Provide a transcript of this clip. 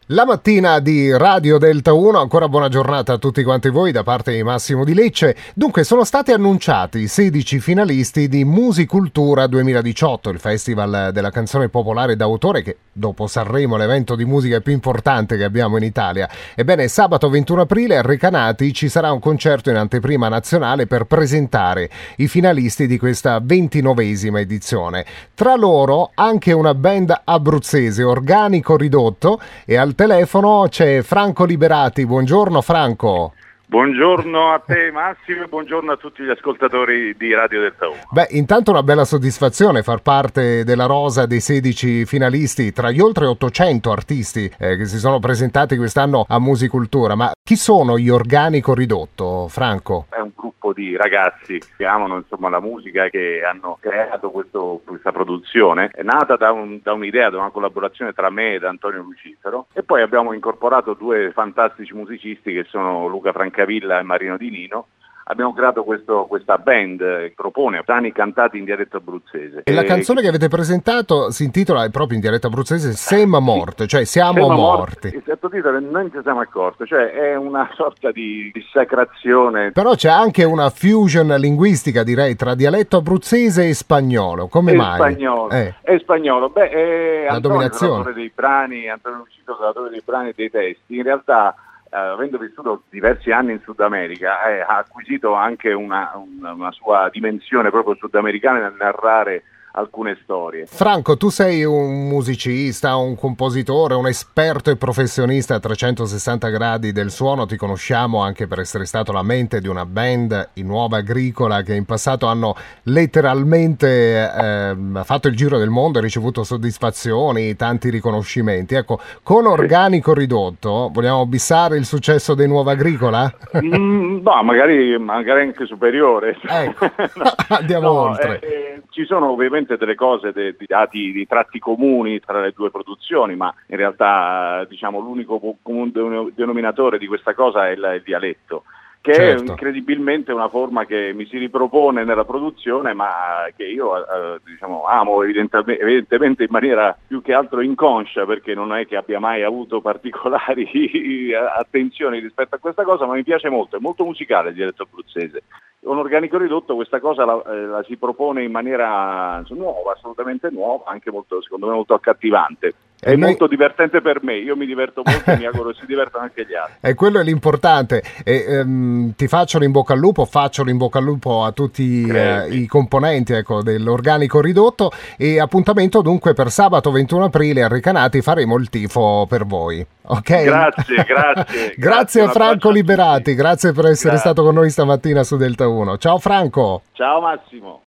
La mattina di Radio Delta 1, ancora buona giornata a tutti quanti voi da parte di Massimo Di Lecce. Dunque sono stati annunciati i 16 finalisti di Musicultura 2018, il festival della canzone popolare d'autore che dopo Sanremo è l'evento di musica più importante che abbiamo in Italia. Ebbene, sabato 21 aprile a Recanati ci sarà un concerto in anteprima nazionale per presentare i finalisti di questa 29esima edizione. Tra loro anche una band abruzzese, Organico Ridotto, e al telefono c'è Franco Liberati. Buongiorno Franco. Buongiorno a te Massimo e buongiorno a tutti gli ascoltatori di Radio Delta 1. Beh, intanto una bella soddisfazione far parte della rosa dei 16 finalisti tra gli oltre 800 artisti che si sono presentati quest'anno a Musicultura. Ma chi sono gli Organico Ridotto, Franco? È un gruppo di ragazzi che amano insomma la musica e che hanno creato questa produzione. È nata da un'idea, da una collaborazione tra me ed Antonio Lucifero, e poi abbiamo incorporato due fantastici musicisti che sono Luca Francavilla e Marino Di Nino. Abbiamo creato questa band che propone brani cantati in dialetto abruzzese. E la canzone che avete presentato si intitola proprio in dialetto abruzzese Sem Morte, cioè siamo morti. Il sottotitolo non ci siamo accorti, cioè è una sorta di dissacrazione. Però c'è anche una fusion linguistica, direi, tra dialetto abruzzese e spagnolo. Come mai? È spagnolo. Beh, è la Antonio, dominazione. l'autore dei brani, Antonio Lucito, l'autore dei brani e dei testi. In realtà, avendo vissuto diversi anni in Sud America, ha acquisito anche una sua dimensione proprio sudamericana nel narrare alcune storie. Franco, tu sei un musicista, un compositore, un esperto e professionista a 360 gradi del suono. Ti conosciamo anche per essere stato la mente di una band, i Nuova Agricola, che in passato hanno letteralmente fatto il giro del mondo e ricevuto soddisfazioni, tanti riconoscimenti. Ecco, con Organico Ridotto vogliamo bissare il successo dei Nuova Agricola? No, magari anche superiore. Ecco. Andiamo oltre. Ci sono ovviamente delle cose, di tratti comuni tra le due produzioni, ma in realtà diciamo l'unico comune denominatore di questa cosa è il dialetto, che certo. È incredibilmente una forma che mi si ripropone nella produzione, ma che io amo evidentemente in maniera più che altro inconscia, perché non è che abbia mai avuto particolari attenzioni rispetto a questa cosa, ma mi piace molto, è molto musicale il dialetto abruzzese. Un Organico Ridotto questa cosa la si propone in maniera nuova, assolutamente nuova, anche molto, secondo me, molto accattivante. È molto divertente per me, io mi diverto molto e mi auguro si divertano anche gli altri. E quello è l'importante. Ti faccio in bocca al lupo a tutti i componenti, ecco, dell'Organico Ridotto, e appuntamento dunque per sabato 21 aprile a Recanati. Faremo il tifo per voi. Ok? Grazie. Grazie a Franco Liberati, grazie per essere stato con noi stamattina su Delta 1. Ciao Franco. Ciao Massimo.